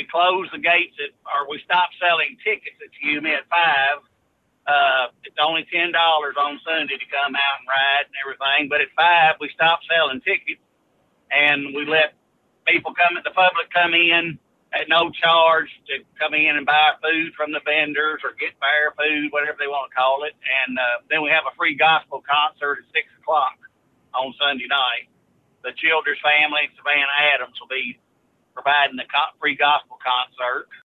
close the gates or we stop selling tickets at Yuma at 5. It's only $10 on Sunday to come out and ride and everything. But at 5, we stop selling tickets and we let the public come in at no charge to come in and buy food from the vendors or get fair food, whatever they want to call it. And then we have a free gospel concert at 6 o'clock on Sunday night. The Childers family and Savannah Adams will be providing the free gospel concert.